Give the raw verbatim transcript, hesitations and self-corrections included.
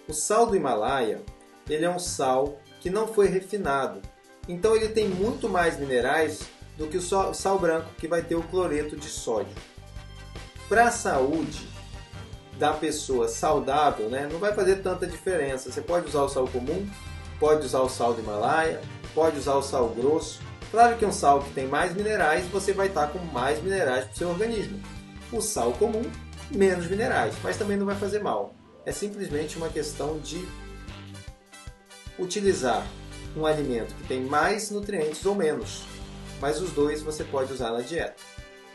O sal do Himalaia, ele é um sal que não foi refinado. Então ele tem muito mais minerais do que o sal branco, que vai ter o cloreto de sódio. Para a saúde da pessoa saudável, né, não vai fazer tanta diferença. Você pode usar o sal comum, pode usar o sal do Himalaia, pode usar o sal grosso. Claro que um sal que tem mais minerais, você vai estar com mais minerais para o seu organismo. O sal comum, menos minerais, mas também não vai fazer mal. É simplesmente uma questão de utilizar um alimento que tem mais nutrientes ou menos. Mas os dois você pode usar na dieta.